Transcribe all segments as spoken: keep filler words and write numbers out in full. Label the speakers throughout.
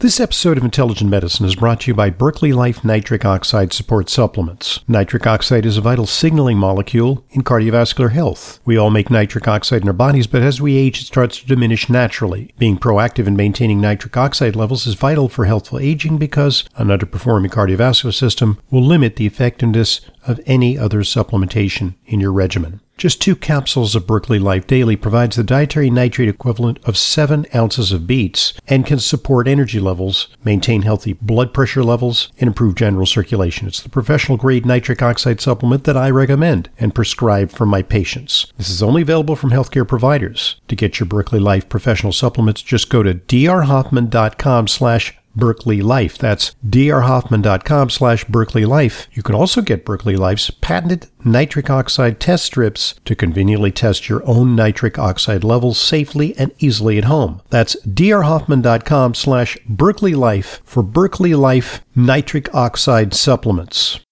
Speaker 1: This episode of Intelligent Medicine is brought to you by Berkeley Life Nitric Oxide Support Supplements. Nitric oxide is a vital signaling molecule in cardiovascular health. We all make nitric oxide in our bodies, but as we age, it starts to diminish naturally. Being proactive in maintaining nitric oxide levels is vital for healthful aging because an underperforming cardiovascular system will limit the effectiveness of any other supplementation in your regimen. Just two capsules of Berkeley Life Daily provides the dietary nitrate equivalent of seven ounces of beets and can support energy levels, maintain healthy blood pressure levels, and improve general circulation. It's the professional-grade nitric oxide supplement that I recommend and prescribe for my patients. This is only available from healthcare providers. To get your Berkeley Life professional supplements, just go to drhoffman.com slash Berkeley Life. That's drhoffman.com slash Berkeley Life. You can also get Berkeley Life's patented nitric oxide test strips to conveniently test your own nitric oxide levels safely and easily at home. That's drhoffman.com slash Berkeley Life for Berkeley Life nitric oxide supplements.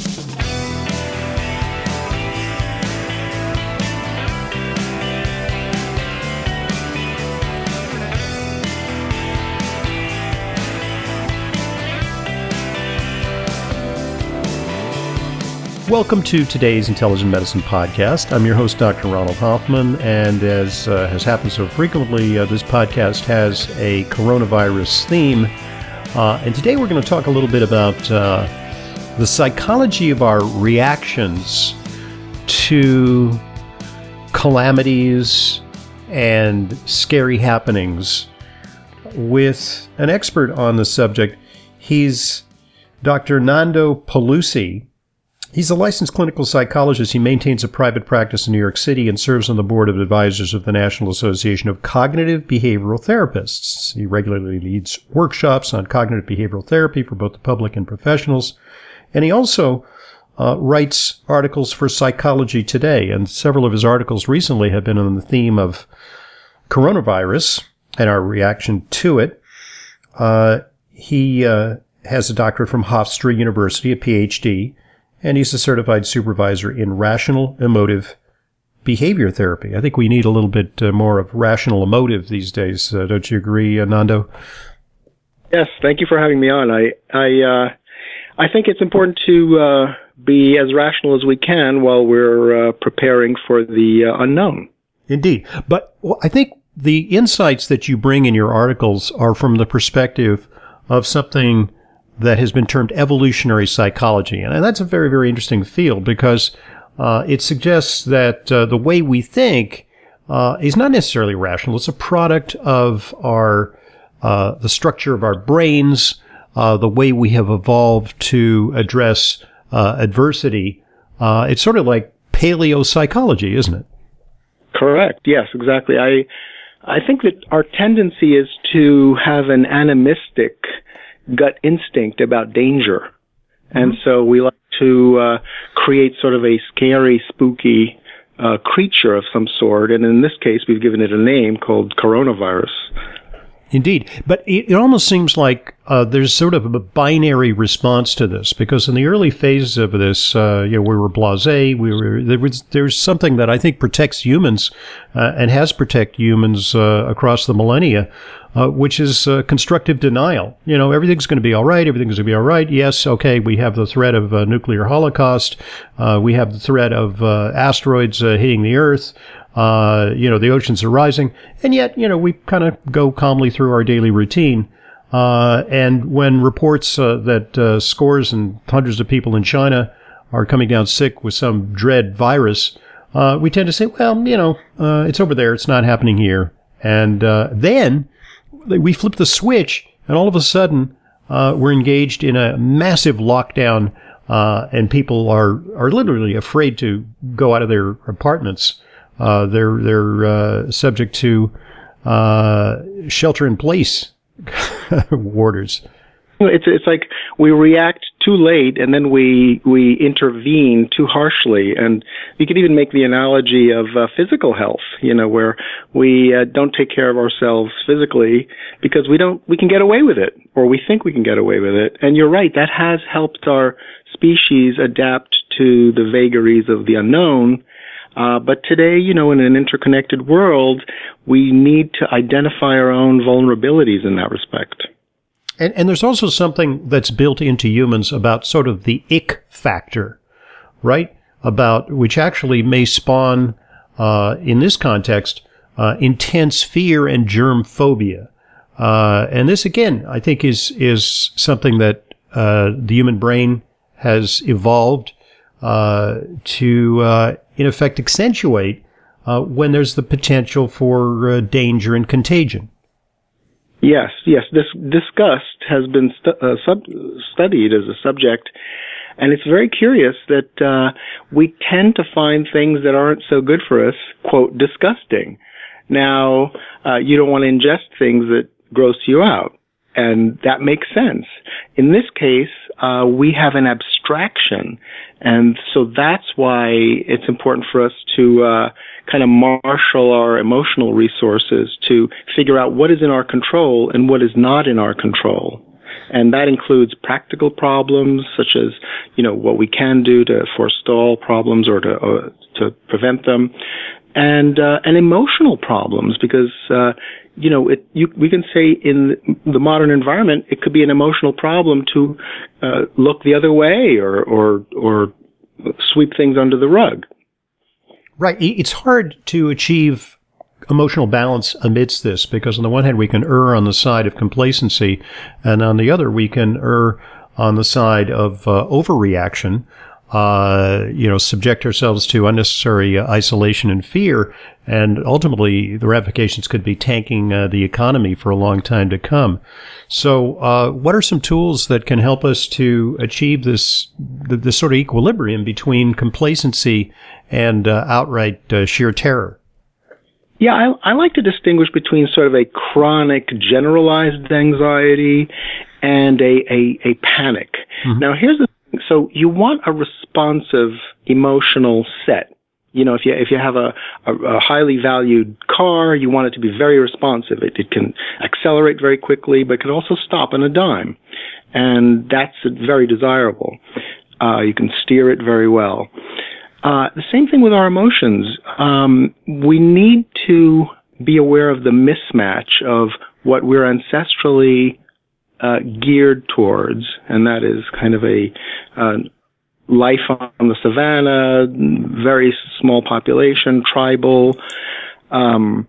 Speaker 1: Welcome to today's Intelligent Medicine podcast. I'm your host, Doctor Ronald Hoffman, and as uh, has happened so frequently, uh, this podcast has a coronavirus theme. Uh, and today we're going to talk a little bit about uh, the psychology of our reactions to calamities and scary happenings with an expert on the subject. He's Doctor Nando Pelusi. He's a licensed clinical psychologist. He maintains a private practice in New York City and serves on the board of advisors of the National Association of Cognitive Behavioral Therapists. He regularly leads workshops on cognitive behavioral therapy for both the public and professionals. And he also uh, writes articles for Psychology Today. And several of his articles recently have been on the theme of coronavirus and our reaction to it. Uh, he uh, has a doctorate from Hofstra University, a P H D. And he's a certified supervisor in rational emotive behavior therapy. I think we need a little bit uh, more of rational emotive these days. Uh, don't you agree, uh, Nando?
Speaker 2: Yes, thank you for having me on. I I uh, I think it's important to uh, be as rational as we can while we're uh, preparing for the uh, unknown.
Speaker 1: Indeed. But well, I think the insights that you bring in your articles are from the perspective of something that has been termed evolutionary psychology. And that's a very, very interesting field because uh, it suggests that uh, the way we think uh, is not necessarily rational. It's a product of our uh, the structure of our brains, uh, the way we have evolved to address uh, adversity. Uh, it's sort of like paleopsychology, isn't it?
Speaker 2: Correct. Yes, exactly. I I think that our tendency is to have an animistic gut instinct about danger. And mm-hmm. so we like to uh, create sort of a scary, spooky uh, creature of some sort. And in this case, we've given it a name called coronavirus.
Speaker 1: Indeed. But it, it almost seems like uh, there's sort of a binary response to this, because in the early phases of this, uh, you know, we were blasé. We were there was there's something that I think protects humans uh, and has protected humans uh, across the millennia, uh, which is uh, constructive denial. You know, everything's going to be all right. Everything's going to be all right. Yes, okay. We have the threat of uh, nuclear holocaust. Uh, we have the threat of uh, asteroids uh, hitting the Earth. Uh, you know, the oceans are rising, and yet, you know, we kind of go calmly through our daily routine. Uh, and when reports uh, that uh, scores and hundreds of people in China are coming down sick with some dread virus, uh, we tend to say, well, you know, uh, it's over there. It's not happening here. And uh, then we flip the switch, and all of a sudden, uh, we're engaged in a massive lockdown, uh, and people are, are literally afraid to go out of their apartments. Uh, they're they're uh, subject to uh, shelter-in-place orders.
Speaker 2: It's it's like we react too late, and then we we intervene too harshly. And you could even make the analogy of uh, physical health. You know, where we uh, don't take care of ourselves physically because we don't we can get away with it, or we think we can get away with it. And you're right, that has helped our species adapt to the vagaries of the unknown. Uh, but today, you know, in an interconnected world, we need to identify our own vulnerabilities in that respect.
Speaker 1: And, and there's also something that's built into humans about sort of the ick factor, right? About which actually may spawn, uh, in this context, uh, intense fear and germ phobia. Uh, and this again, I think is, is something that, uh, the human brain has evolved, uh, to, uh, in effect accentuate, uh, when there's the potential for, uh, danger and contagion.
Speaker 2: Yes, yes. This disgust has been stu- uh, sub- studied as a subject, and it's very curious that uh, we tend to find things that aren't so good for us, quote, disgusting. Now, uh, you don't want to ingest things that gross you out, and that makes sense. In this case, uh, we have an abstraction, and so that's why it's important for us to uh, kind of marshal our emotional resources to figure out what is in our control and what is not in our control. And that includes practical problems, such as, you know, what we can do to forestall problems or to uh, to prevent them, and uh, and emotional problems, because uh, you know, it, you, we can say in the modern environment, it could be an emotional problem to uh, look the other way or or or sweep things under the rug.
Speaker 1: Right. It's hard to achieve emotional balance amidst this, because on the one hand, we can err on the side of complacency, and on the other, we can err on the side of uh, overreaction, uh, you know, subject ourselves to unnecessary uh, isolation and fear, and ultimately the ramifications could be tanking uh, the economy for a long time to come. So uh, what are some tools that can help us to achieve this, this sort of equilibrium between complacency and uh, outright uh, sheer terror?
Speaker 2: Yeah, I, I like to distinguish between sort of a chronic generalized anxiety and a, a, a panic. Mm-hmm. Now, here's the thing. So you want a responsive emotional set. You know, if you if you have a, a, a highly valued car, you want it to be very responsive. It, it can accelerate very quickly, but it can also stop on a dime. And that's very desirable. Uh, you can steer it very well. Uh, the same thing with our emotions. Um, we need to be aware of the mismatch of what we're ancestrally uh, geared towards, and that is kind of a uh, life on the savannah, very small population, tribal, um,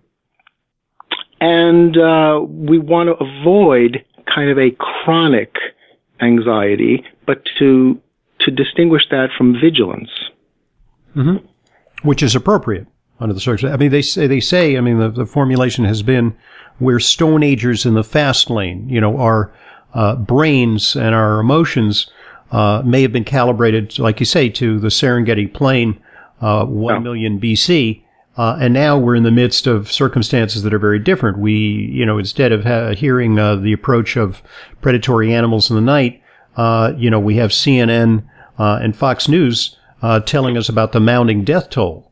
Speaker 2: and uh, we want to avoid kind of a chronic anxiety, but to to distinguish that from vigilance.
Speaker 1: Mm-hmm. Which is appropriate under the circumstances. I mean, they say, they say, I mean, the, the formulation has been, we're Stone Agers in the fast lane. You know, our uh, brains and our emotions uh, may have been calibrated, like you say, to the Serengeti Plain, uh, one oh. million B C. Uh, and now we're in the midst of circumstances that are very different. We, you know, instead of ha- hearing uh, the approach of predatory animals in the night, uh, you know, we have C N N uh, and Fox News Uh, telling us about the mounting death toll.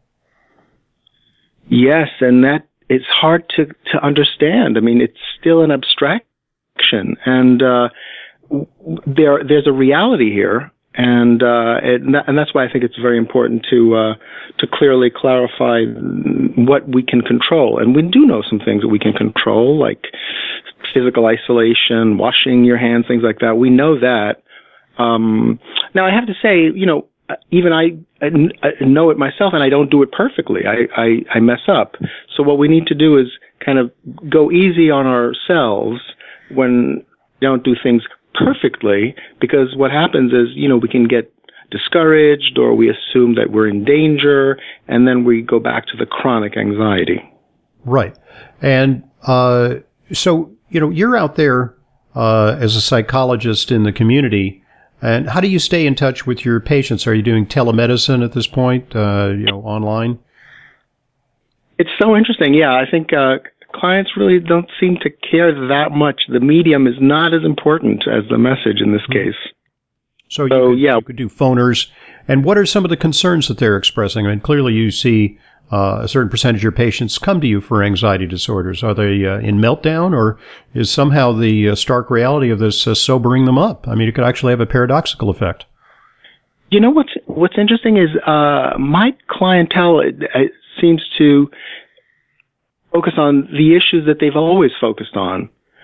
Speaker 2: Yes, and that it's hard to, to understand. I mean, it's still an abstraction, and uh, there there's a reality here, and uh, it, and that's why I think it's very important to uh, to clearly clarify what we can control. And we do know some things that we can control, like physical isolation, washing your hands, things like that. We know that. Um, now, I have to say, you know, even I, I know it myself, and I don't do it perfectly. I, I, I mess up. So what we need to do is kind of go easy on ourselves when we don't do things perfectly, because what happens is, you know, we can get discouraged, or we assume that we're in danger, and then we go back to the chronic anxiety.
Speaker 1: Right. And uh, so, you know, you're out there uh, as a psychologist in the community. And how do you stay in touch with your patients? Are you doing telemedicine at this point, uh, you know, online?
Speaker 2: It's so interesting. Yeah, I think uh, clients really don't seem to care that much. The medium is not as important as the message in this mm-hmm. case.
Speaker 1: So, so you, could, yeah. you could do phoners. And what are some of the concerns that they're expressing? I mean, clearly you see uh, a certain percentage of your patients come to you for anxiety disorders. Are they uh, in meltdown, or is somehow the uh, stark reality of this uh, sobering them up? I mean, it could actually have a paradoxical effect.
Speaker 2: You know, what's what's interesting is uh, my clientele it, it seems to focus on the issues that they've always focused on.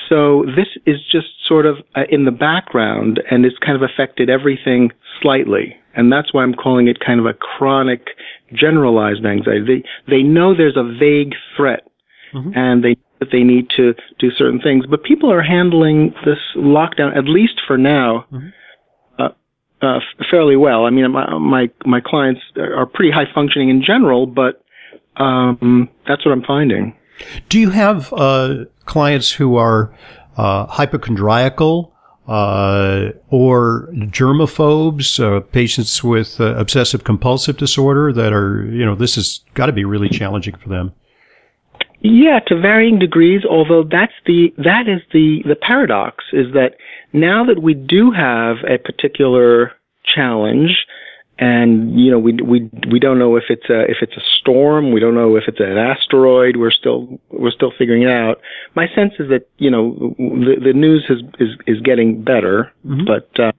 Speaker 2: so this is just sort of uh, in the background, and it's kind of affected everything slightly. And that's why I'm calling it kind of a chronic, generalized anxiety. They, they know there's a vague threat, mm-hmm. and they that they need to do certain things. But people are handling this lockdown, at least for now, mm-hmm. uh, uh, f- fairly well. I mean, my, my my clients are pretty high functioning in general, but um, that's what I'm finding.
Speaker 1: Do you have uh, clients who are uh, hypochondriacal uh, or germaphobes, uh, patients with uh, obsessive compulsive disorder that are, you know, this has got to be really challenging for them?
Speaker 2: Yeah, to varying degrees, although that's the, that is the, the paradox, is that now that we do have a particular challenge, and, you know, we, we, we don't know if it's a, if it's a storm, we don't know if it's an asteroid, we're still, we're still figuring it out. My sense is that, you know, the, the news is, is, is getting better, mm-hmm. but, uh,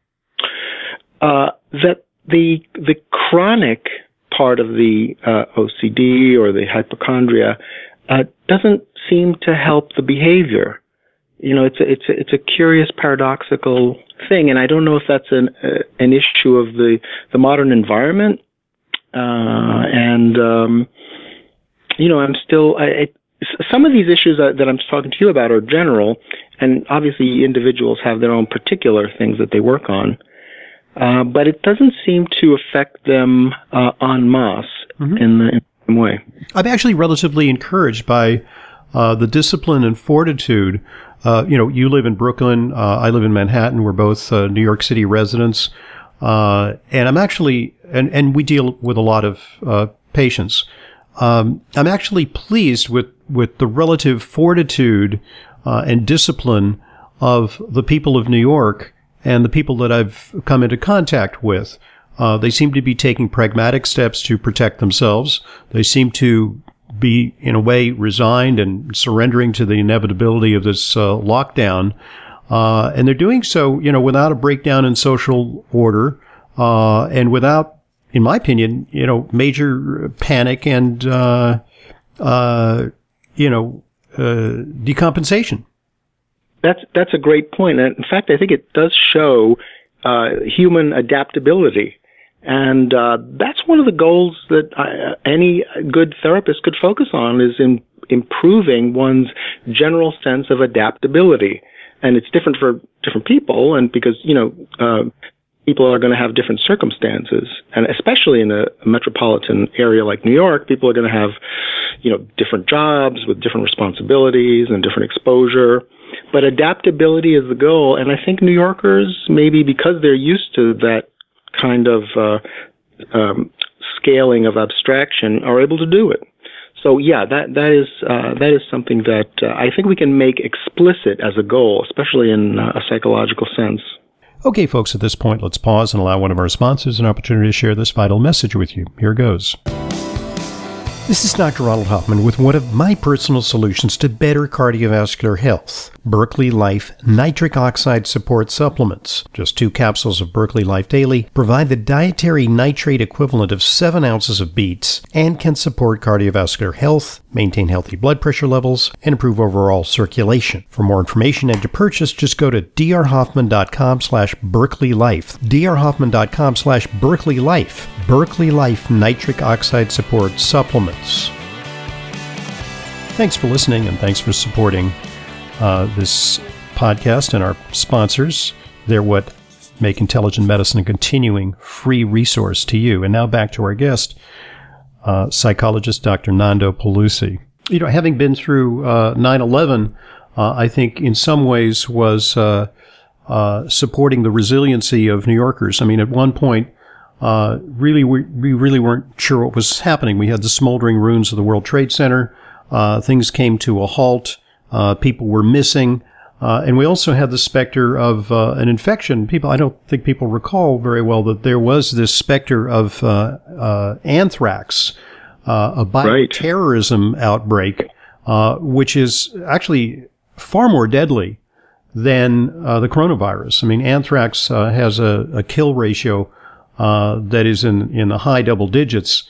Speaker 2: uh, that the, the chronic part of the, uh, O C D or the hypochondria, Uh, doesn't seem to help the behavior. You know, it's a, it's a, it's a curious paradoxical thing, and I don't know if that's an uh, an issue of the the modern environment. Uh, and um, you know, I'm still I, I, some of these issues that, that I'm talking to you about are general, and obviously individuals have their own particular things that they work on. Uh, but it doesn't seem to affect them uh, en masse mm-hmm. in the in way.
Speaker 1: I'm actually relatively encouraged by uh, the discipline and fortitude. Uh, you know, you live in Brooklyn. Uh, I live in Manhattan. We're both uh, New York City residents. Uh, and I'm actually, and, and we deal with a lot of uh, patients. Um, I'm actually pleased with, with the relative fortitude uh, and discipline of the people of New York and the people that I've come into contact with. Uh, they seem to be taking pragmatic steps to protect themselves. They seem to be, in a way, resigned and surrendering to the inevitability of this uh, lockdown. Uh, and they're doing so, you know, without a breakdown in social order, uh, and without, in my opinion, you know, major panic and, uh, uh, you know, uh, decompensation.
Speaker 2: That's, that's a great point. And in fact, I think it does show uh, human adaptability. And uh, that's one of the goals that uh, any good therapist could focus on, is in improving one's general sense of adaptability. And it's different for different people, and because, you know, uh, people are going to have different circumstances. And especially in a, a metropolitan area like New York, people are going to have, you know, different jobs with different responsibilities and different exposure. But adaptability is the goal. And I think New Yorkers, maybe because they're used to that kind of uh, um, scaling of abstraction, are able to do it. So yeah, that that is uh, that is something that uh, I think we can make explicit as a goal, especially in uh, a psychological sense.
Speaker 1: Okay, folks, at this point, let's pause and allow one of our sponsors an opportunity to share this vital message with you. Here goes. This is Doctor Ronald Hoffman with one of my personal solutions to better cardiovascular health, Berkeley Life Nitric Oxide Support Supplements. Just two capsules of Berkeley Life Daily provide the dietary nitrate equivalent of seven ounces of beets and can support cardiovascular health, maintain healthy blood pressure levels, and improve overall circulation. For more information and to purchase, just go to drhoffman.com slash Berkeley Life. drhoffman.com slash Berkeley Life. Berkeley Life Nitric Oxide Support Supplements. Thanks for listening, and thanks for supporting uh, this podcast and our sponsors. They're what make intelligent medicine a continuing free resource to you. And now back to our guest, uh, psychologist Doctor Nando Pelusi. You know, having been through uh, nine eleven, uh, I think in some ways was uh, uh, supporting the resiliency of New Yorkers. I mean, at one point, Uh, really, we, we really weren't sure what was happening. We had the smoldering ruins of the World Trade Center. Uh, things came to a halt. Uh, people were missing. Uh, and we also had the specter of uh, an infection. People, I don't think people recall very well that there was this specter of uh, uh, anthrax, uh, a bioterrorism right. outbreak, uh, which is actually far more deadly than uh, the coronavirus. I mean, anthrax uh, has a, a kill ratio Uh, that is in, in the high double digits.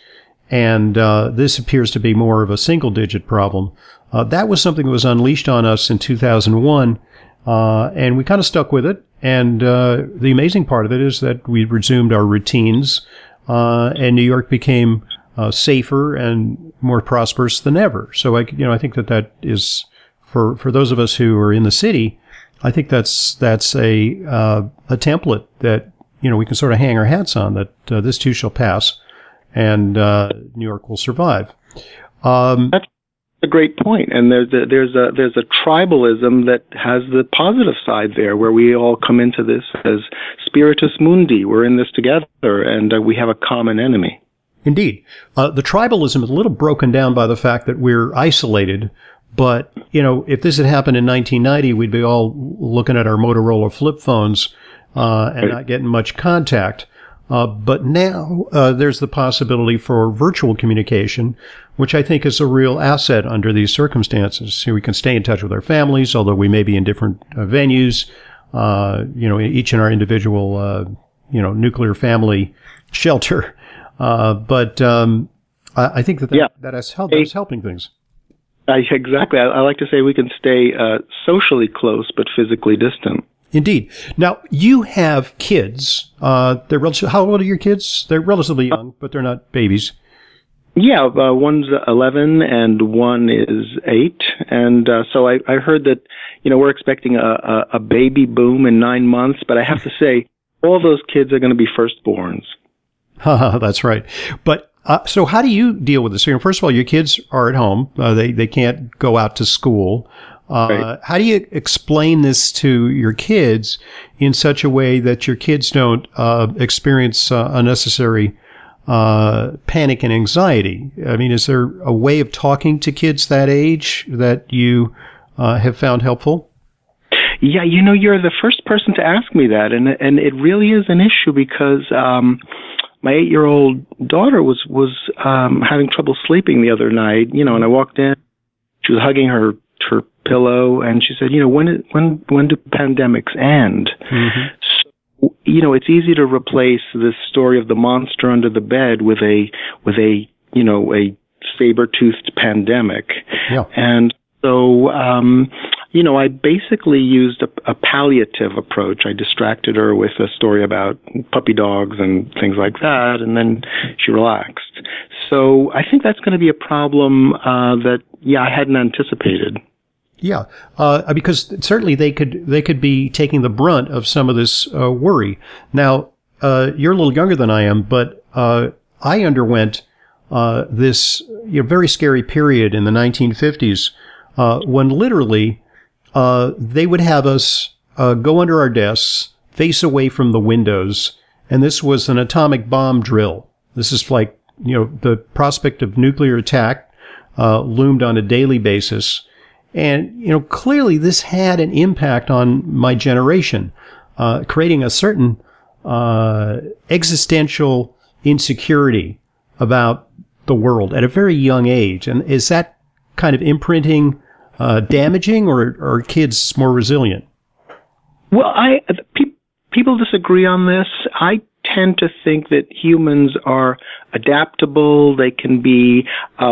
Speaker 1: and uh, this appears to be more of a single-digit problem. Uh, that was something that was unleashed on us in two thousand one, uh, and we kind of stuck with it. And uh, the amazing part of it is that we resumed our routines, uh, and New York became uh, safer and more prosperous than ever. So, I, you know, I think that that is for for those of us who are in the city. I think that's that's a uh, a template that, you know, we can sort of hang our hats on. That uh, this too shall pass, and uh, New York will survive. Um,
Speaker 2: That's a great point. And there's a, there's a there's a tribalism that has the positive side there, where we all come into this as spiritus mundi. We're in this together, and uh, we have a common enemy.
Speaker 1: Indeed, uh, the tribalism is a little broken down by the fact that we're isolated. But, you know, if this had happened in nineteen ninety, we'd be all looking at our Motorola flip phones uh, and not getting much contact. Uh, but now uh, there's the possibility for virtual communication, which I think is a real asset under these circumstances. So we can stay in touch with our families, although we may be in different uh, venues, uh, you know, each in our individual, uh, you know, nuclear family shelter. Uh, but um, I, I think that that,
Speaker 2: yeah.
Speaker 1: that, is help, that is helping things.
Speaker 2: Uh, exactly. I, I like to say we can stay uh, socially close but physically distant.
Speaker 1: Indeed. Now, you have kids. Uh, they're relative, how old are your kids? They're relatively young, but they're not babies.
Speaker 2: Yeah, uh, one's eleven and one is eight. And uh, so I, I heard that, you know, we're expecting a, a, a baby boom in nine months. But I have to say, all those kids are going to be firstborns.
Speaker 1: That's right. But Uh, so how do you deal with this? You know, first of all, your kids are at home. Uh, they, they can't go out to school. Uh,
Speaker 2: right.
Speaker 1: How do you explain this to your kids in such a way that your kids don't uh, experience uh, unnecessary uh, panic and anxiety? I mean, is there a way of talking to kids that age that you uh, have found helpful?
Speaker 2: Yeah, you know, you're the first person to ask me that, and and it really is an issue because um, my eight-year-old daughter was was um, having trouble sleeping the other night. You know, and I walked in, she was hugging her her pillow, and she said, "You know, when when when do pandemics end?" Mm-hmm. So, you know, it's easy to replace this story of the monster under the bed with a with a you know a saber-toothed pandemic,
Speaker 1: yeah.
Speaker 2: and so. Um, You know, I basically used a, a palliative approach. I distracted her with a story about puppy dogs and things like that, and then she relaxed. So I think that's going to be a problem uh, that, yeah, I hadn't anticipated.
Speaker 1: Yeah, uh, because certainly they could they could be taking the brunt of some of this uh, worry. Now, uh, you're a little younger than I am, but uh, I underwent uh, this you know, very scary period in the nineteen fifties uh, when literally uh, they would have us uh, go under our desks, face away from the windows, and this was an atomic bomb drill. This is like, you know, the prospect of nuclear attack uh, loomed on a daily basis. And, you know, clearly this had an impact on my generation, uh, creating a certain uh, existential insecurity about the world at a very young age. And is that kind of imprinting uh, damaging, or, or are kids more resilient?
Speaker 2: Well, I pe- people disagree on this. I tend to think that humans are adaptable. They can be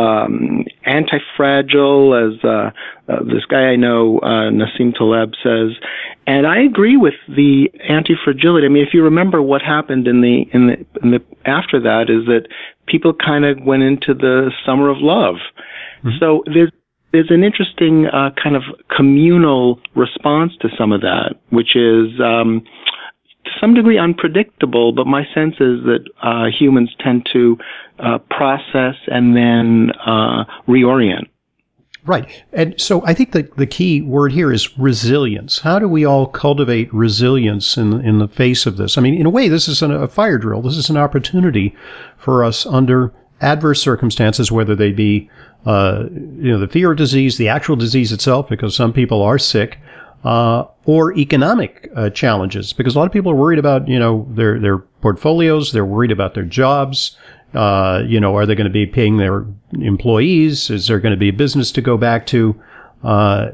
Speaker 2: um, anti-fragile, as uh, uh, this guy I know, uh, Nassim Taleb, says. And I agree with the anti-fragility. I mean, if you remember what happened in the in the, in the after that, is that people kind of went into the summer of love. Mm-hmm. So there's there's an interesting uh, kind of communal response to some of that, which is um, to some degree unpredictable, but my sense is that uh, humans tend to uh, process and then uh, reorient.
Speaker 1: Right. And so I think the, the key word here is resilience. How do we all cultivate resilience in, in the face of this? I mean, in a way, this is an, a fire drill. This is an opportunity for us under adverse circumstances, whether they be, uh, you know, the fear of disease, the actual disease itself, because some people are sick, uh, or economic uh, challenges, because a lot of people are worried about, you know, their, their portfolios. They're worried about their jobs. Uh, you know, are they going to be paying their employees? Is there going to be a business to go back to? Uh,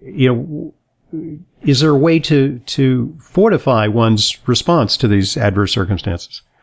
Speaker 1: you know, is there a way to, to fortify one's response to these adverse circumstances?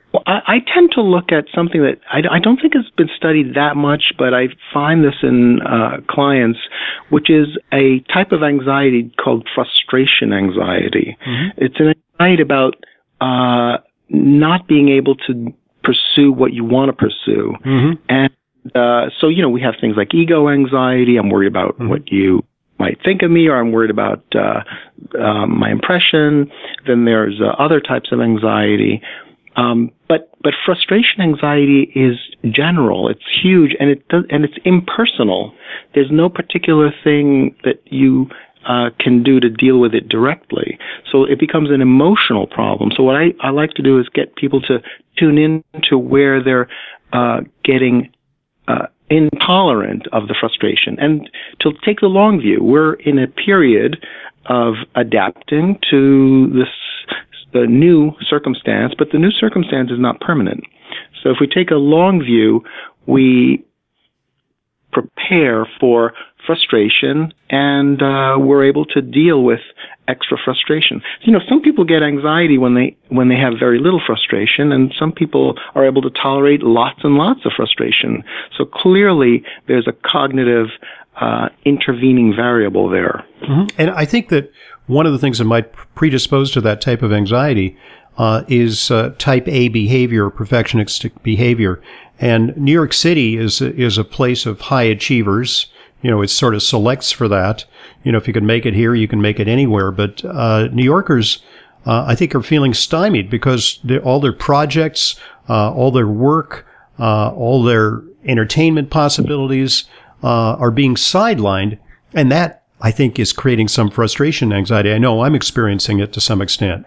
Speaker 2: Well, I, I tend to look at something that I, I don't think has been studied that much, but I find this in uh, clients, which is a type of anxiety called frustration anxiety. Mm-hmm. It's an anxiety about uh, not being able to pursue what you want to pursue. Mm-hmm. And uh, so, you know, we have things like ego anxiety. I'm worried about mm-hmm. what you might think of me, or I'm worried about uh, uh, my impression. Then there's uh, other types of anxiety. Um, but but frustration anxiety is general. It's huge, and it does, and it's impersonal. There's no particular thing that you uh, can do to deal with it directly. So it becomes an emotional problem. So what I, I like to do is get people to tune in to where they're uh, getting uh, intolerant of the frustration, and to take the long view. We're in a period of adapting to this the new circumstance, but the new circumstance is not permanent. So if we take a long view, we prepare for frustration, and uh, we're able to deal with extra frustration. You know, some people get anxiety when they when they have very little frustration, and some people are able to tolerate lots and lots of frustration. So clearly, there's a cognitive uh, intervening variable there.
Speaker 1: Mm-hmm. And I think that one of the things that might predispose to that type of anxiety uh, is uh, type A behavior, perfectionistic behavior. And New York City is is a place of high achievers. You know, it sort of selects for that. You know, if you can make it here, you can make it anywhere. But uh, New Yorkers, uh, I think, are feeling stymied because all their projects, uh, all their work, uh, all their entertainment possibilities uh, are being sidelined. And that, I think, is creating some frustration, anxiety. I know I'm experiencing it to some extent.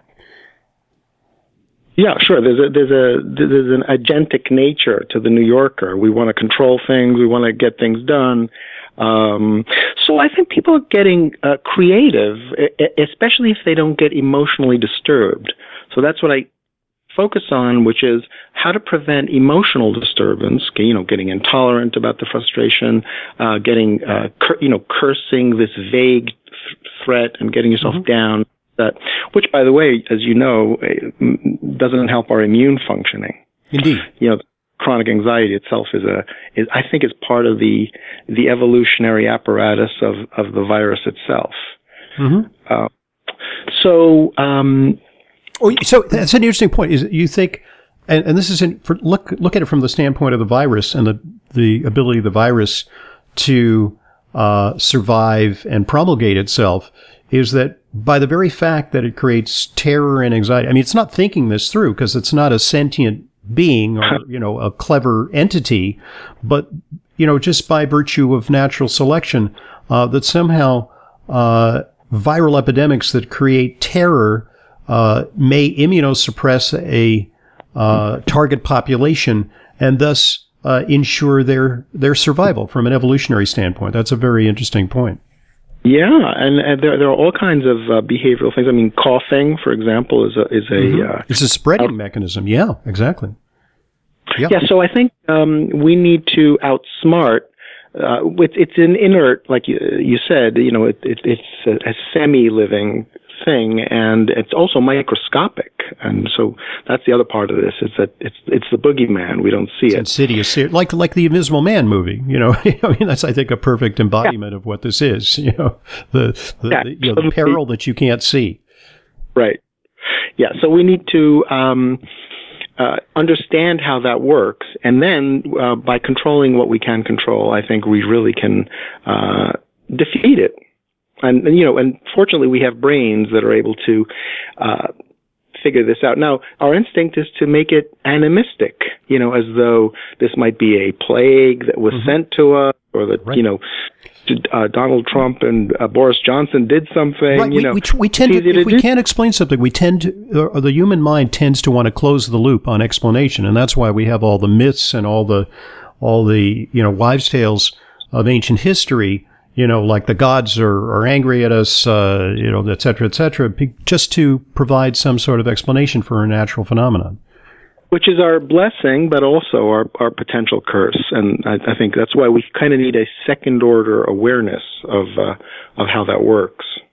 Speaker 2: Yeah, sure. There's a there's a there's an agentic nature to the New Yorker. We want to control things. We want to get things done. Um, so I think people are getting uh, creative, especially if they don't get emotionally disturbed. So that's what I focus on, which is how to prevent emotional disturbance. You know, getting intolerant about the frustration, uh, getting uh, cur- you know, cursing this vague th- threat, and getting yourself mm-hmm. down. That, which, by the way, as you know, doesn't help our immune functioning.
Speaker 1: Indeed.
Speaker 2: You know, chronic anxiety itself is a, is, I think, is part of the the evolutionary apparatus of, of the virus itself. Mm-hmm. Uh, so, um,
Speaker 1: oh, so that's an interesting point. Is you think, and, and this is in, for, look look at it from the standpoint of the virus and the the ability of the virus to uh, survive and promulgate itself. Is that by the very fact that it creates terror and anxiety, I mean, it's not thinking this through because it's not a sentient being or, you know, a clever entity, but, you know, just by virtue of natural selection, uh, that somehow uh, viral epidemics that create terror uh, may immunosuppress a uh, target population and thus uh, ensure their, their survival from an evolutionary standpoint. That's a very interesting point.
Speaker 2: Yeah, and, and there there are all kinds of uh, behavioral things. I mean, coughing, for example, is a is a
Speaker 1: mm-hmm.
Speaker 2: uh,
Speaker 1: it's a spreading out- mechanism. Yeah, exactly.
Speaker 2: Yeah. yeah. So I think um, we need to outsmart. Uh, it's it's an inert, like you, you said. You know, it, it it's a, a semi-living thing, and it's also microscopic. And so that's the other part of this, is that it's it's the boogeyman. We don't see
Speaker 1: it's
Speaker 2: it.
Speaker 1: Insidious, like like the Invisible Man movie. You know, I mean, that's, I think, a perfect embodiment yeah. of what this is. You know, the the,
Speaker 2: yeah,
Speaker 1: the, you know, the peril that you can't see.
Speaker 2: Right. Yeah. So we need to um, uh, understand how that works, and then uh, by controlling what we can control, I think we really can uh, defeat it. And, and, you know, and fortunately we have brains that are able to uh, figure this out. Now, our instinct is to make it animistic, you know, as though this might be a plague that was mm-hmm. sent to us, or that, right. you know, uh, Donald Trump and uh, Boris Johnson did something.
Speaker 1: Right.
Speaker 2: You
Speaker 1: we,
Speaker 2: know,
Speaker 1: we, we tend to,
Speaker 2: to
Speaker 1: if we
Speaker 2: do.
Speaker 1: can't explain something, we tend to, or the human mind tends to want to close the loop on explanation. And that's why we have all the myths and all the, all the, you know, wives' tales of ancient history. You know, like the gods are, are angry at us, uh, you know, et cetera, et cetera, just to provide some sort of explanation for a natural phenomenon.
Speaker 2: Which is our blessing, but also our, our potential curse. And I, I think that's why we kind of need a second-order awareness of uh, of how that works.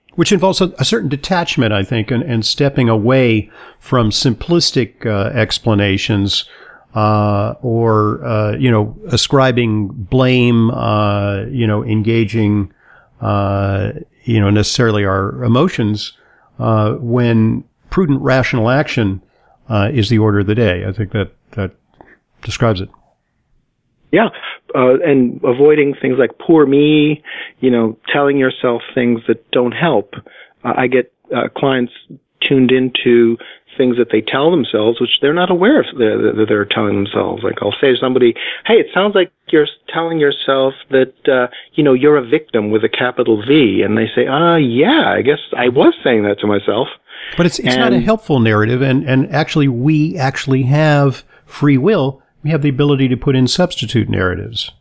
Speaker 1: Which involves a, a certain detachment, I think, and, and stepping away from simplistic uh, explanations uh, or, uh, you know, ascribing blame, uh, you know, engaging, uh, you know, necessarily our emotions uh, when prudent, rational action uh, is the order of the day. I think that, that describes it.
Speaker 2: Yeah, uh, and avoiding things like poor me, you know, telling yourself things that don't help. Uh, I get uh, clients tuned into things that they tell themselves, which they're not aware of that they're, they're telling themselves. Like I'll say to somebody, hey, it sounds like you're telling yourself that, uh, you know, you're a victim with a capital V. And they say, uh, yeah, I guess I was saying that to myself.
Speaker 1: But it's it's
Speaker 2: and,
Speaker 1: not a helpful narrative. And, and actually, we actually have free will. We have the ability to put in substitute narratives.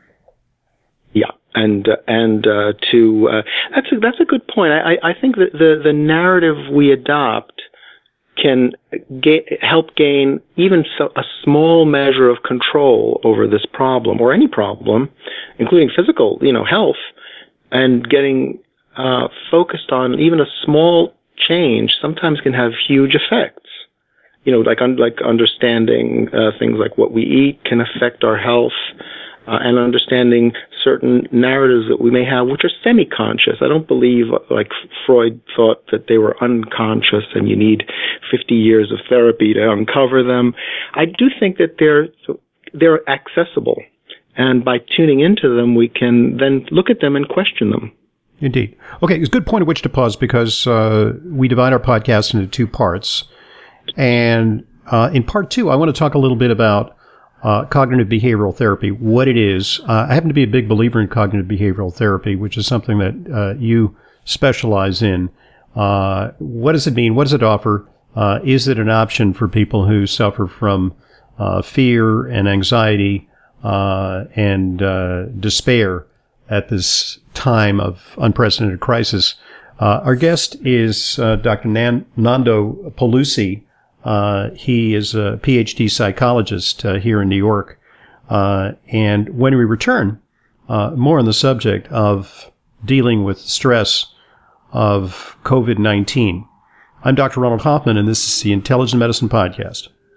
Speaker 2: Yeah, and uh, and uh, to uh, that's a, that's a good point. I, I think that the the narrative we adopt can ga- help gain even so, a small measure of control over this problem or any problem, including physical, you know, health, and getting uh, focused on even a small change sometimes can have huge effects. You know, like un- like understanding uh, things like what we eat can affect our health, uh, and understanding certain narratives that we may have, which are semi-conscious. I don't believe, like Freud thought, that they were unconscious and you need fifty years of therapy to uncover them. I do think that they're they're accessible, and by tuning into them, we can then look at them and question them.
Speaker 1: Indeed. Okay, it's a good point at which to pause because uh, we divide our podcast into two parts. And uh, in part two, I want to talk a little bit about uh, cognitive behavioral therapy, what it is. Uh, I happen to be a big believer in cognitive behavioral therapy, which is something that uh, you specialize in. Uh, what does it mean? What does it offer? Uh, is it an option for people who suffer from uh, fear and anxiety uh, and uh, despair at this time of unprecedented crisis? Uh, our guest is uh, Doctor Nan- Nando Pelusi. Uh, he is a P H D psychologist uh, here in New York. Uh, and when we return, uh, more on the subject of dealing with stress of COVID nineteen. I'm Doctor Ronald Hoffman, and this is the Intelligent Medicine Podcast.